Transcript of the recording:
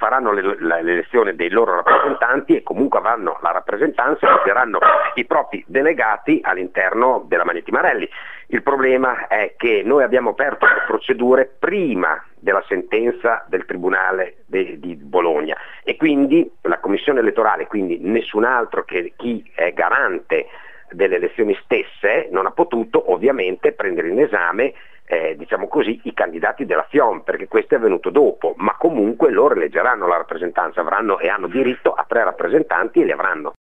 faranno l'elezione dei loro rappresentanti e comunque avranno la rappresentanza e saranno i propri delegati all'interno della Magneti Marelli. Il problema è che noi abbiamo aperto le procedure prima della sentenza del Tribunale di Bologna e quindi la Commissione elettorale, quindi nessun altro che chi è garante delle elezioni stesse, non ha potuto ovviamente prendere in esame diciamo così, i candidati della FIOM, perché questo è avvenuto dopo, ma comunque loro eleggeranno la rappresentanza, avranno e hanno diritto a 3 rappresentanti e li avranno.